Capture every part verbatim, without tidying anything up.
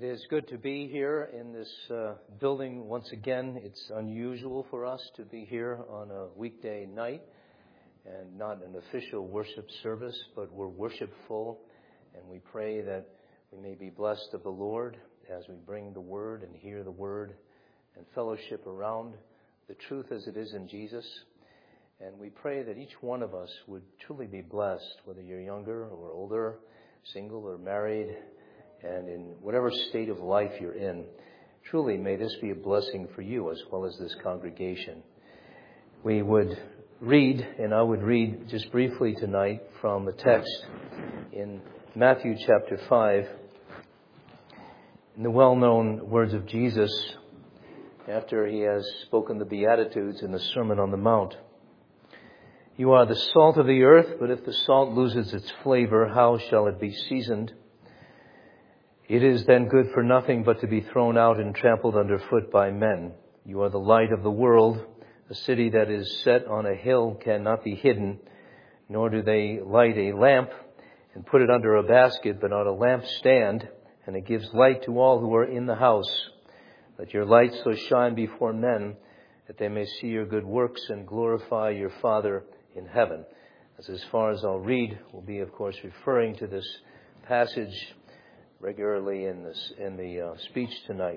It is good to be here in this uh, building once again. It's unusual for us to be here on a weekday night and not an official worship service, but we're worshipful, and we pray that we may be blessed of the Lord as we bring the Word and hear the Word and fellowship around the truth as it is in Jesus. And we pray that each one of us would truly be blessed, whether you're younger or older, single or married, and in whatever state of life you're in. Truly, may this be a blessing for you as well as this congregation. We would read, and I would read just briefly tonight from a text in Matthew chapter five, in the well-known words of Jesus after he has spoken the Beatitudes in the Sermon on the Mount. You are the salt of the earth, but if the salt loses its flavor, how shall it be seasoned? It is then good for nothing but to be thrown out and trampled underfoot by men. You are the light of the world. A city that is set on a hill cannot be hidden, nor do they light a lamp and put it under a basket, but on a lampstand, and it gives light to all who are in the house. Let your light so shine before men that they may see your good works and glorify your Father in heaven. As, as far as I'll read, we'll be, of course, referring to this passage regularly in this in the uh, speech tonight.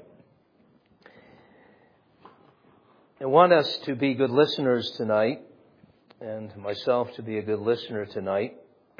I want us to be good listeners tonight, and myself to be a good listener tonight.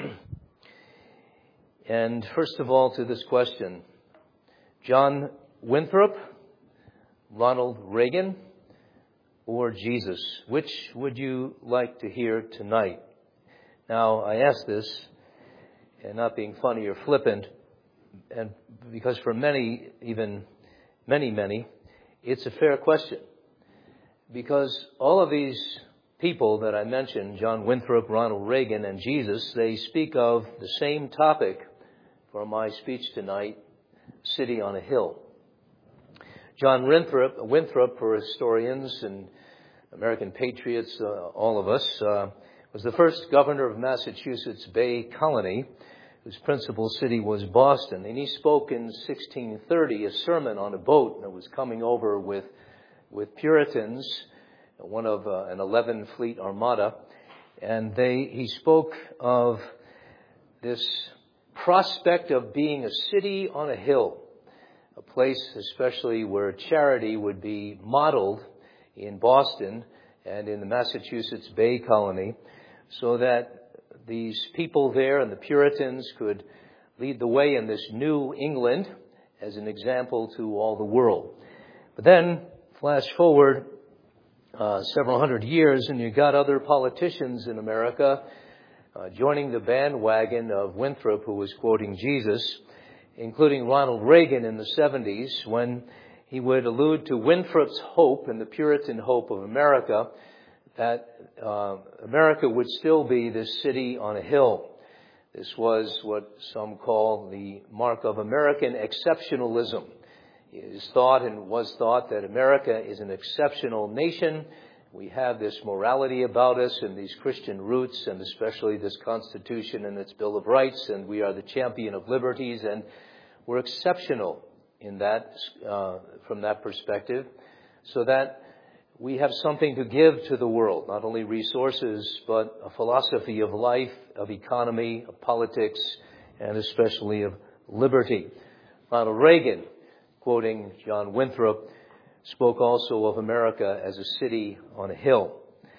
And first of all, to this question: John Winthrop, Ronald Reagan, or Jesus? Which would you like to hear tonight? Now, I ask this, and not being funny or flippant, and because for many, even many, many, it's a fair question. Because all of these people that I mentioned, John Winthrop, Ronald Reagan, and Jesus, they speak of the same topic for my speech tonight, City on a Hill. John Winthrop, Winthrop for historians and American patriots, uh, all of us, uh, was the first governor of Massachusetts Bay Colony, whose principal city was Boston. And he spoke in sixteen thirty a sermon on a boat that was coming over with with Puritans, one of uh, an eleven fleet armada. And they he spoke of this prospect of being a city on a hill, a place especially where charity would be modeled in Boston and in the Massachusetts Bay Colony, so that these people there and the Puritans could lead the way in this new England as an example to all the world. But then, flash forward uh, several hundred years, and you got other politicians in America uh, joining the bandwagon of Winthrop, who was quoting Jesus, including Ronald Reagan in the seventies, when he would allude to Winthrop's hope and the Puritan hope of America, that uh, America would still be this city on a hill. This was what some call the mark of American exceptionalism. It is thought and was thought that America is an exceptional nation. We have this morality about us and these Christian roots, and especially this Constitution and its Bill of Rights, and we are the champion of liberties, and we're exceptional in that, uh, from that perspective, so that we have something to give to the world, not only resources, but a philosophy of life, of economy, of politics, and especially of liberty. Ronald Reagan, quoting John Winthrop, spoke also of America as a city on a hill.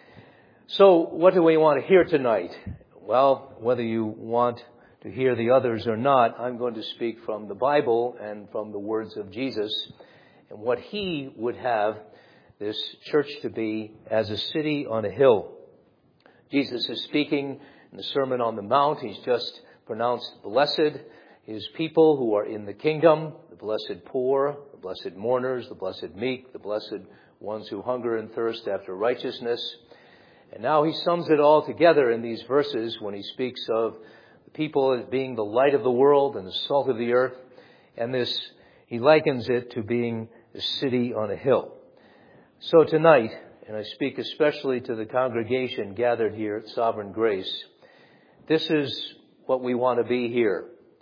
So what do we want to hear tonight? Well, whether you want to hear the others or not, I'm going to speak from the Bible and from the words of Jesus and what he would have this church to be as a city on a hill. Jesus is speaking in the Sermon on the Mount. He's just pronounced blessed his people who are in the kingdom, the blessed poor, the blessed mourners, the blessed meek, the blessed ones who hunger and thirst after righteousness. And now he sums it all together in these verses when he speaks of the people as being the light of the world and the salt of the earth. And this, he likens it to being a city on a hill. So tonight, and I speak especially to the congregation gathered here at Sovereign Grace, this is what we want to be here.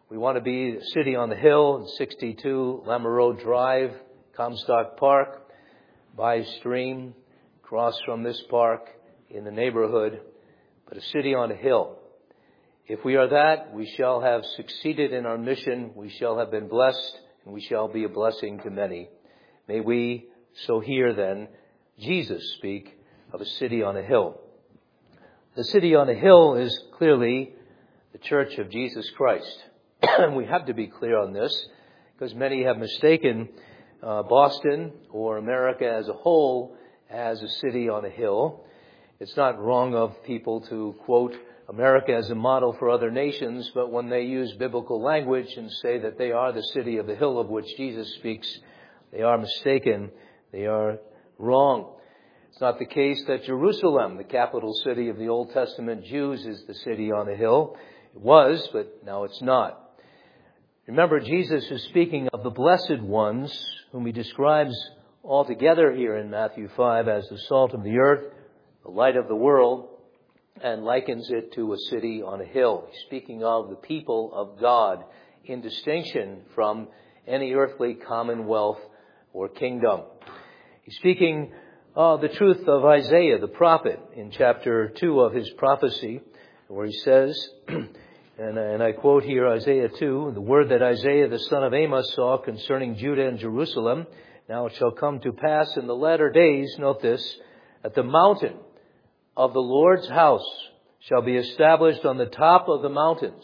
We want to be a city on the hill, sixty-two Lamoureux Drive, Comstock Park, by stream, across from this park in the neighborhood, but a city on a hill. If we are that, we shall have succeeded in our mission, we shall have been blessed, and we shall be a blessing to many. May we so hear then Jesus speak of a city on a hill. The city on a hill is clearly the Church of Jesus Christ. We have to be clear on this because many have mistaken uh, Boston or America as a whole as a city on a hill. It's not wrong of people to quote America as a model for other nations, but when they use biblical language and say that they are the city of the hill of which Jesus speaks, they are mistaken. They are wrong. It's not the case that Jerusalem, the capital city of the Old Testament Jews, is the city on a hill. It was, but now it's not. Remember, Jesus is speaking of the blessed ones, whom he describes altogether here in Matthew five as the salt of the earth, the light of the world, and likens it to a city on a hill. He's speaking of the people of God in distinction from any earthly commonwealth or kingdom. He's speaking of the truth of Isaiah, the prophet, in chapter two of his prophecy, where he says, and, and I quote here Isaiah two, the word that Isaiah the son of Amos saw concerning Judah and Jerusalem, now it shall come to pass in the latter days, note this, that the mountain of the Lord's house shall be established on the top of the mountains,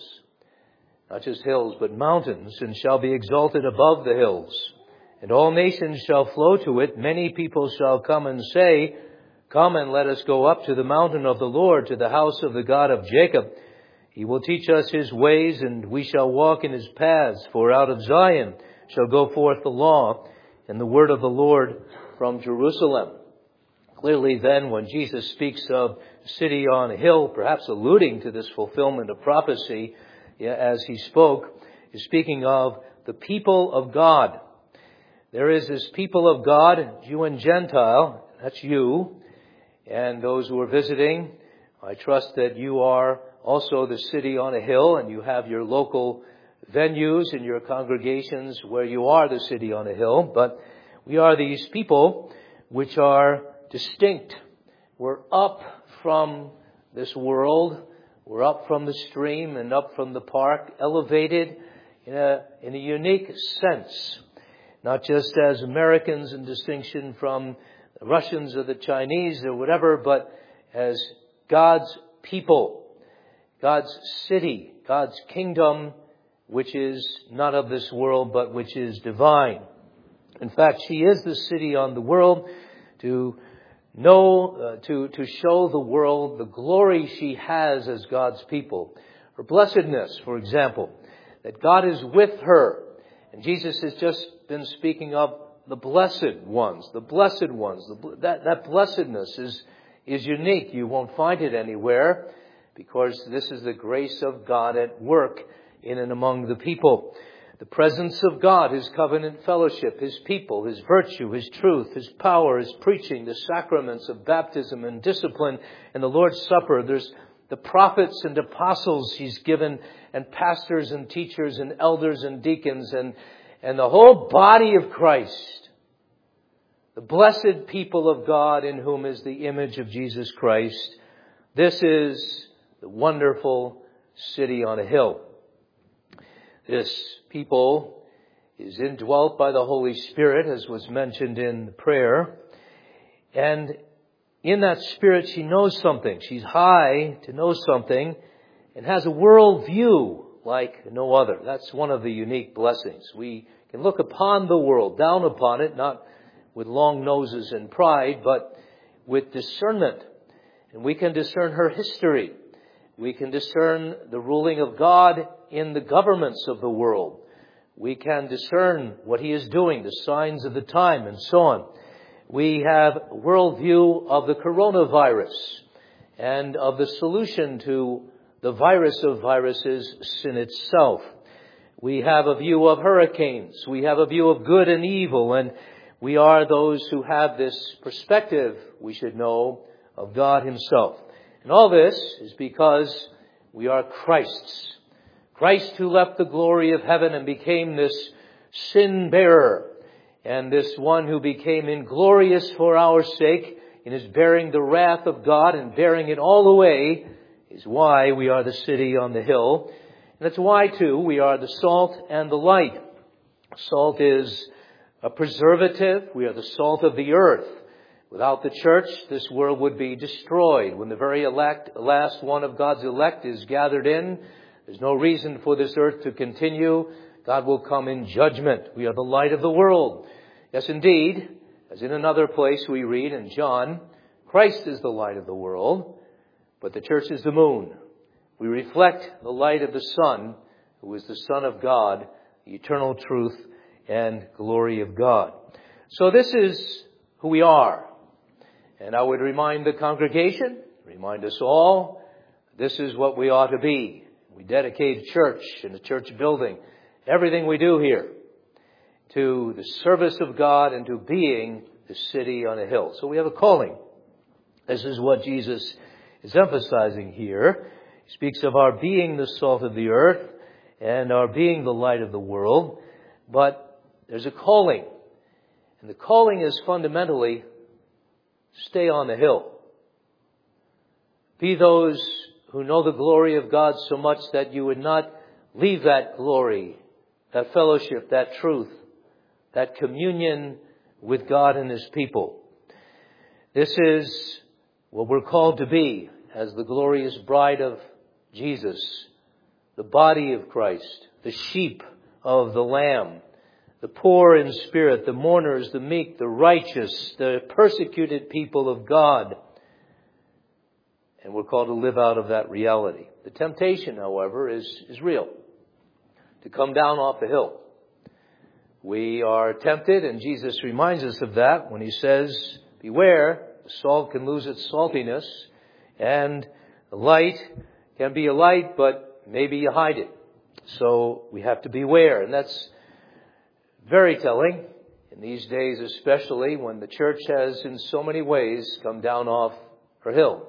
not just hills, but mountains, and shall be exalted above the hills. And all nations shall flow to it. Many people shall come and say, come and let us go up to the mountain of the Lord, to the house of the God of Jacob. He will teach us his ways, and we shall walk in his paths. For out of Zion shall go forth the law and the word of the Lord from Jerusalem. Clearly then, when Jesus speaks of city on a hill, perhaps alluding to this fulfillment of prophecy, yeah, as he spoke, is speaking of the people of God. There is this people of God, Jew and Gentile, that's you, and those who are visiting. I trust that you are also the city on a hill, and you have your local venues and your congregations where you are the city on a hill. But we are these people which are distinct. We're up from this world. We're up from the stream and up from the park, elevated in a, in a unique sense. Not just as Americans in distinction from the Russians or the Chinese or whatever, but as God's people, God's city, God's kingdom, which is not of this world, but which is divine. In fact, she is the city on the world to know, uh, to, to show the world the glory she has as God's people. Her blessedness, for example, that God is with her. And Jesus has just been speaking of the blessed ones, the blessed ones. The, that, that blessedness is, is unique. You won't find it anywhere because this is the grace of God at work in and among the people. The presence of God, his covenant fellowship, his people, his virtue, his truth, his power, his preaching, the sacraments of baptism and discipline and the Lord's Supper. There's the prophets and apostles he's given, and pastors and teachers and elders and deacons and, and the whole body of Christ. The blessed people of God in whom is the image of Jesus Christ. This is the wonderful city on a hill. This people is indwelt by the Holy Spirit, as was mentioned in the prayer. And in that Spirit, she knows something. She's high to know something and has a world view like no other. That's one of the unique blessings. We can look upon the world, down upon it, not with long noses and pride, but with discernment. And we can discern her history. We can discern the ruling of God in the governments of the world. We can discern what he is doing, the signs of the time, and so on. We have a worldview of the coronavirus and of the solution to the virus of viruses, sin itself. We have a view of hurricanes. We have a view of good and evil. And we are those who have this perspective, we should know, of God himself. And all this is because we are Christ's. Christ who left the glory of heaven and became this sin bearer, and this one who became inglorious for our sake in his bearing the wrath of God and bearing it all away, is why we are the city on the hill. And that's why, too, we are the salt and the light. Salt is a preservative. We are the salt of the earth. Without the church, this world would be destroyed. When the very elect, last one of God's elect is gathered in, there's no reason for this earth to continue. God will come in judgment. We are the light of the world. Yes, indeed, as in another place we read in John, Christ is the light of the world, but the church is the moon. We reflect the light of the sun, who is the Son of God, the eternal truth and glory of God. So this is who we are. And I would remind the congregation, remind us all, this is what we ought to be. We dedicate church and the church building, everything we do here, to the service of God and to being the city on a hill. So we have a calling. This is what Jesus is emphasizing here. He speaks of our being the salt of the earth and our being the light of the world. But there's a calling. And the calling is fundamentally, stay on the hill. Be those who know the glory of God so much that you would not leave that glory, that fellowship, that truth, that communion with God and His people. This is what we're called to be as the glorious bride of Jesus, the body of Christ, the sheep of the Lamb, the poor in spirit, the mourners, the meek, the righteous, the persecuted people of God. And we're called to live out of that reality. The temptation, however, is, is real. To come down off the hill. We are tempted, and Jesus reminds us of that when He says, beware, the salt can lose its saltiness, and the light can be a light, but maybe you hide it. So we have to beware, and that's very telling in these days, especially when the church has in so many ways come down off her hill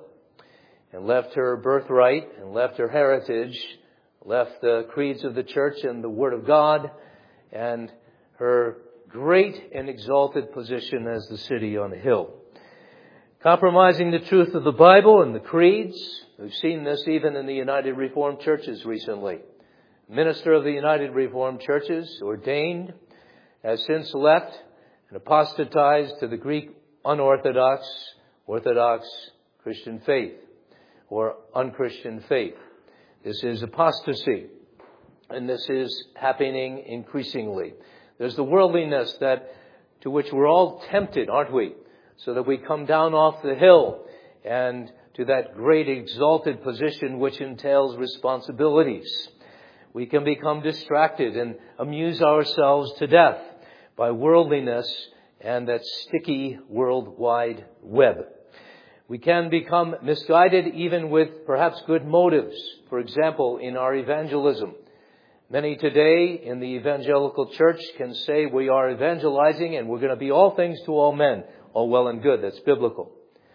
and left her birthright and left her heritage, left the creeds of the church and the Word of God and her great and exalted position as the city on a hill. Compromising the truth of the Bible and the creeds. We've seen this even in the United Reformed Churches recently. Minister of the United Reformed Churches, ordained, has since left and apostatized to the Greek unorthodox, Orthodox Christian faith, or unchristian faith. This is apostasy, and this is happening increasingly. There's the worldliness that to which we're all tempted, aren't we? So that we come down off the hill and to that great exalted position which entails responsibilities. We can become distracted and amuse ourselves to death by worldliness and that sticky worldwide web. We can become misguided even with perhaps good motives. For example, in our evangelism. Many today in the evangelical church can say we are evangelizing and we're going to be all things to all men. All well and good. That's biblical.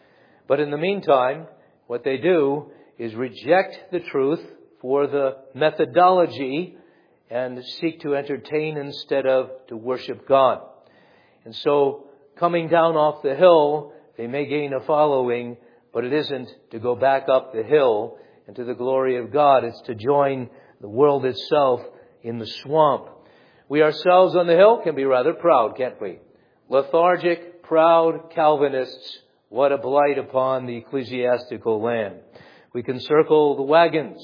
But in the meantime, what they do is reject the truth for the methodology and seek to entertain instead of to worship God. And so coming down off the hill, they may gain a following, but it isn't to go back up the hill and to the glory of God. It's to join the world itself in the swamp. We ourselves on the hill can be rather proud, can't we? Lethargic, proud Calvinists. What a blight upon the ecclesiastical land. We can circle the wagons.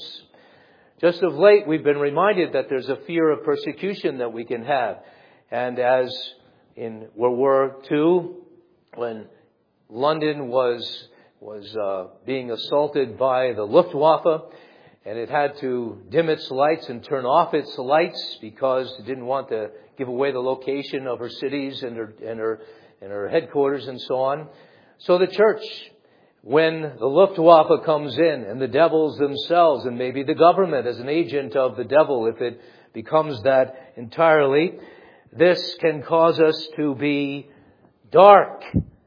Just of late, we've been reminded that there's a fear of persecution that we can have. And as in World War Two, when London was was uh, being assaulted by the Luftwaffe, and it had to dim its lights and turn off its lights because it didn't want to give away the location of her cities and her and her and her headquarters and so on. So the church, when the Luftwaffe comes in and the devils themselves and maybe the government as an agent of the devil, if it becomes that entirely, this can cause us to be dark,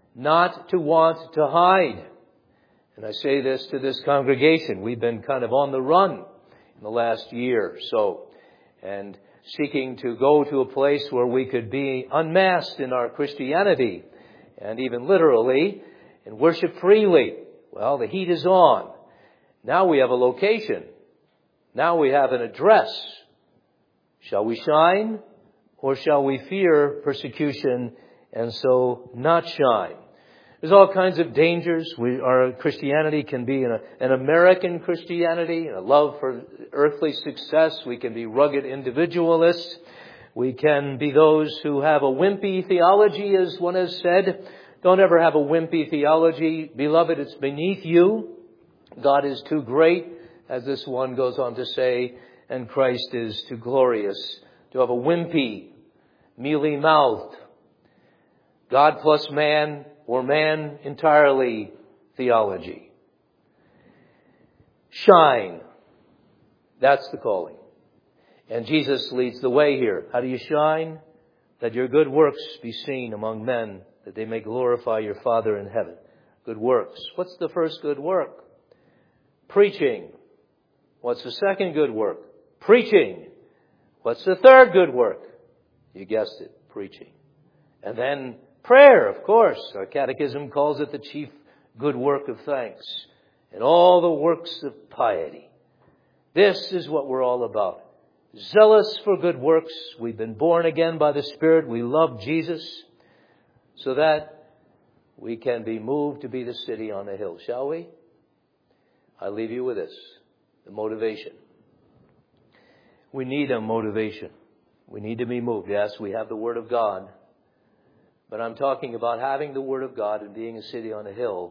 not to want to hide. And I say this to this congregation. We've been kind of on the run in the last year or so, and seeking to go to a place where we could be unmasked in our Christianity, and even literally, and worship freely. Well, the heat is on. Now we have a location. Now we have an address. Shall we shine, or shall we fear persecution and so not shine? There's all kinds of dangers. We, our Christianity can be an, an American Christianity, a love for earthly success. We can be rugged individualists. We can be those who have a wimpy theology, as one has said. Don't ever have a wimpy theology. Beloved, it's beneath you. God is too great, as this one goes on to say, and Christ is too glorious. To have a wimpy, mealy-mouthed, God plus man, or man entirely theology. Shine. That's the calling. And Jesus leads the way here. How do you shine? That your good works be seen among men, that they may glorify your Father in heaven. Good works. What's the first good work? Preaching. What's the second good work? Preaching. What's the third good work? You guessed it, preaching. And then prayer, of course. Our catechism calls it the chief good work of thanks. And all the works of piety. This is what we're all about. Zealous for good works. We've been born again by the Spirit. We love Jesus. So that we can be moved to be the city on the hill. Shall we? I leave you with this. The motivation. We need a motivation. We need to be moved. Yes, we have the Word of God. But I'm talking about having the Word of God and being a city on a hill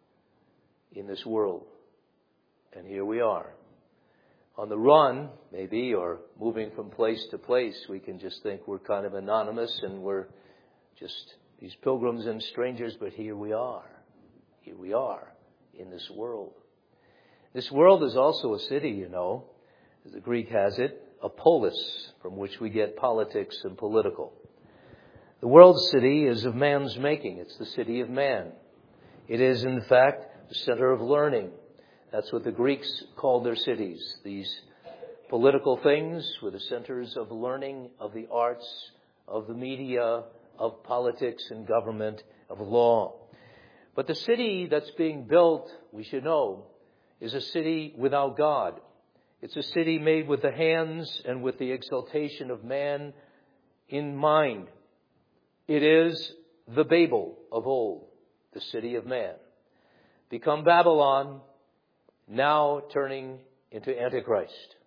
in this world. And here we are. On the run, maybe, or moving from place to place, we can just think we're kind of anonymous and we're just these pilgrims and strangers. But here we are. Here we are in this world. This world is also a city, you know, as the Greek has it, a polis, from which we get politics and political. The world city is of man's making. It's the city of man. It is, in fact, the center of learning. That's what the Greeks called their cities. These political things were the centers of learning, of the arts, of the media, of politics and government, of law. But the city that's being built, we should know, is a city without God. It's a city made with the hands and with the exaltation of man in mind. It is the Babel of old, the city of man. Become Babylon, now turning into Antichrist.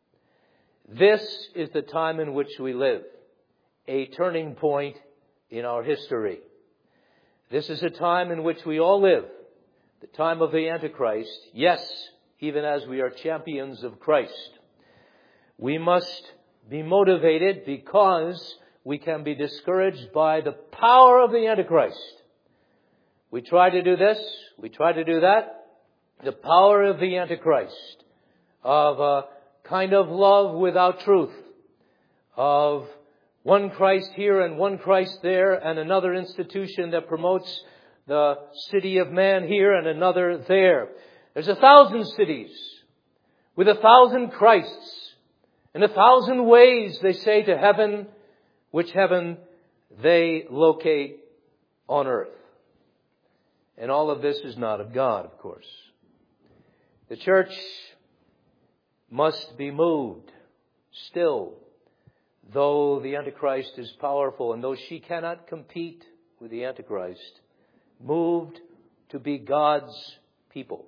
This is the time in which we live, a turning point in our history. This is a time in which we all live, the time of the Antichrist, yes, even as we are champions of Christ. We must be motivated because we can be discouraged by the power of the Antichrist. We try to do this, we try to do that. The power of the Antichrist, of a kind of love without truth, of one Christ here and one Christ there, and another institution that promotes the city of man here and another there. There's a thousand cities with a thousand Christs and a thousand ways, they say, to heaven, which heaven they locate on earth. And all of this is not of God, of course. The church must be moved still, though the Antichrist is powerful and though she cannot compete with the Antichrist, moved to be God's people.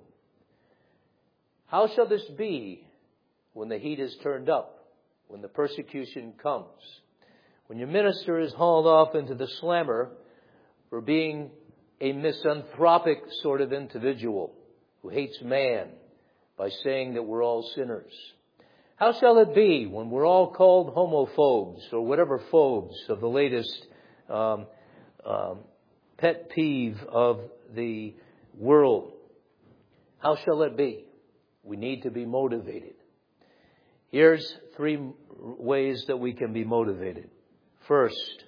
How shall this be when the heat is turned up, when the persecution comes, when your minister is hauled off into the slammer for being a misanthropic sort of individual who hates man by saying that we're all sinners? How shall it be when we're all called homophobes or whatever phobes of the latest um, um, pet peeve of the world? How shall it be? We need to be motivated. Here's three ways that we can be motivated. First,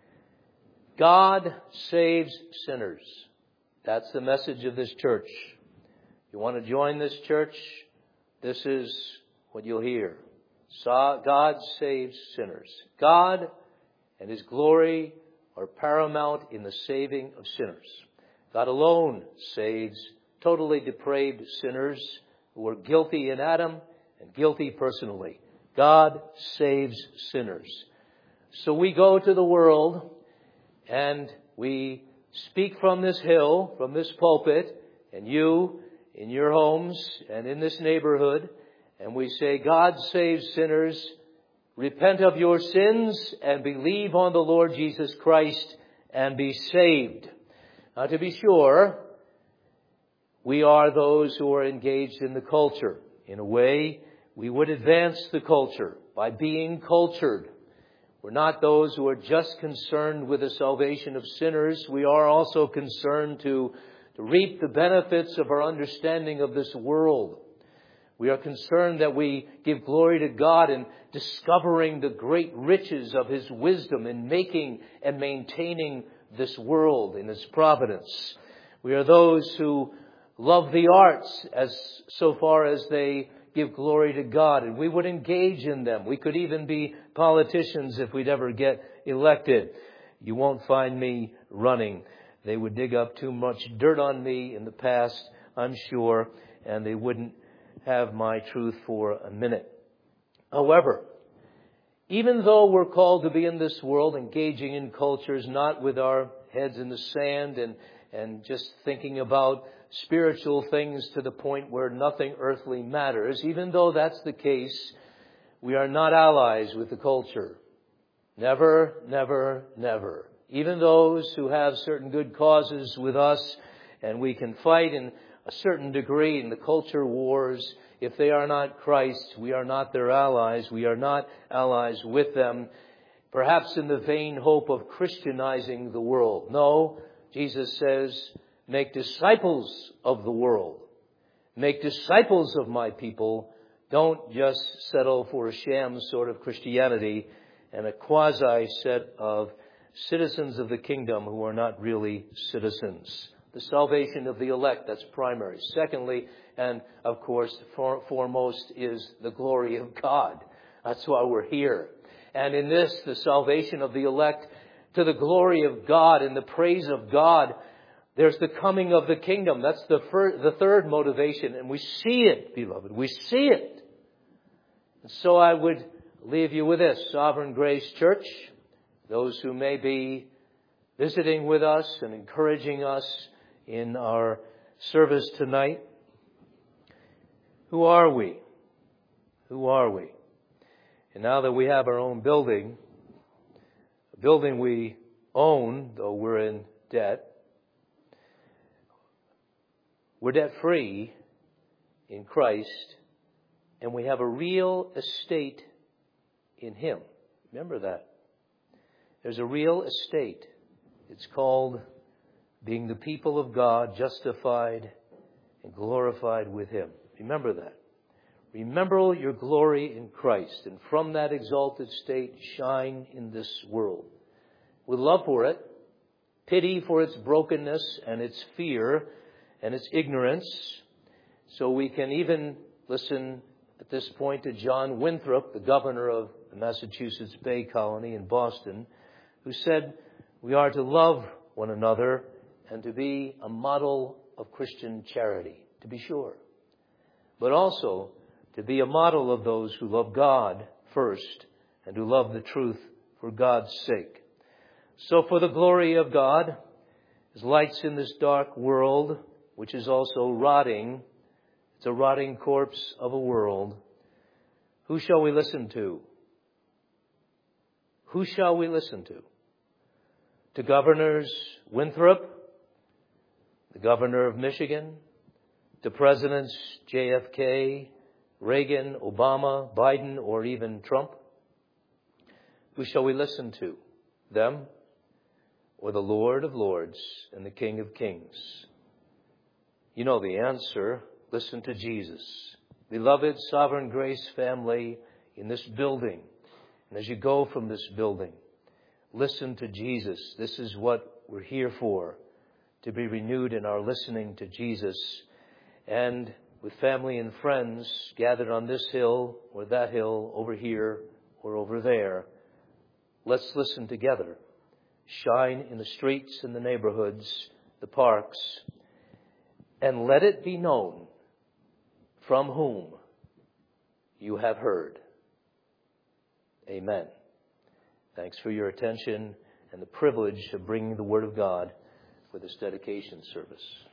God saves sinners. That's the message of this church. You want to join this church? This is what you'll hear. God saves sinners. God and His glory are paramount in the saving of sinners. God alone saves totally depraved sinners who are guilty in Adam and guilty personally. God saves sinners. So we go to the world and we speak from this hill, from this pulpit, and you in your homes and in this neighborhood, and we say, God saves sinners. Repent of your sins and believe on the Lord Jesus Christ and be saved. Now, to be sure, we are those who are engaged in the culture. In a way, we would advance the culture by being cultured. We're not those who are just concerned with the salvation of sinners. We are also concerned to, to reap the benefits of our understanding of this world. We are concerned that we give glory to God in discovering the great riches of His wisdom in making and maintaining this world in His providence. We are those who love the arts as so far as they give glory to God, and we would engage in them. We could even be politicians if we'd ever get elected. You won't find me running. They would dig up too much dirt on me in the past, I'm sure, and they wouldn't have my truth for a minute. However, even though we're called to be in this world, engaging in cultures, not with our heads in the sand and, and just thinking about spiritual things to the point where nothing earthly matters, even though that's the case, we are not allies with the culture. Never, never, never. Even those who have certain good causes with us, and we can fight in a certain degree in the culture wars, if they are not Christ, we are not their allies. We are not allies with them, perhaps in the vain hope of Christianizing the world. No, Jesus says, make disciples of the world. Make disciples of my people. Don't just settle for a sham sort of Christianity and a quasi set of citizens of the kingdom who are not really citizens. The salvation of the elect, that's primary. Secondly, and of course, for, foremost is the glory of God. That's why we're here. And in this, the salvation of the elect, to the glory of God and the praise of God, there's the coming of the kingdom. That's the, fir- the third motivation. And we see it, beloved. We see it. And so I would leave you with this. Sovereign Grace Church, those who may be visiting with us and encouraging us in our service tonight. Who are we? Who are we? And now that we have our own building, a building we own, though we're in debt, we're debt-free in Christ, and we have a real estate in Him. Remember that. There's a real estate. It's called being the people of God, justified and glorified with Him. Remember that. Remember your glory in Christ, and from that exalted state, shine in this world. With love for it, pity for its brokenness and its fear and its ignorance, so we can even listen at this point to John Winthrop, the governor of the Massachusetts Bay Colony in Boston, who said we are to love one another and to be a model of Christian charity, to be sure. But also to be a model of those who love God first and who love the truth for God's sake. So for the glory of God, as lights in this dark world, which is also rotting, it's a rotting corpse of a world, who shall we listen to? Who shall we listen to? To Governors Winthrop, the governor of Michigan, to Presidents J F K, Reagan, Obama, Biden, or even Trump? Who shall we listen to? Them or the Lord of Lords and the King of Kings? You know the answer. Listen to Jesus. Beloved Sovereign Grace family in this building, and as you go from this building, listen to Jesus. This is what we're here for, to be renewed in our listening to Jesus. And with family and friends gathered on this hill or that hill, over here or over there. Let's listen together. Shine in the streets and the neighborhoods, the parks, and let it be known from whom you have heard. Amen. Thanks for your attention and the privilege of bringing the Word of God for this dedication service.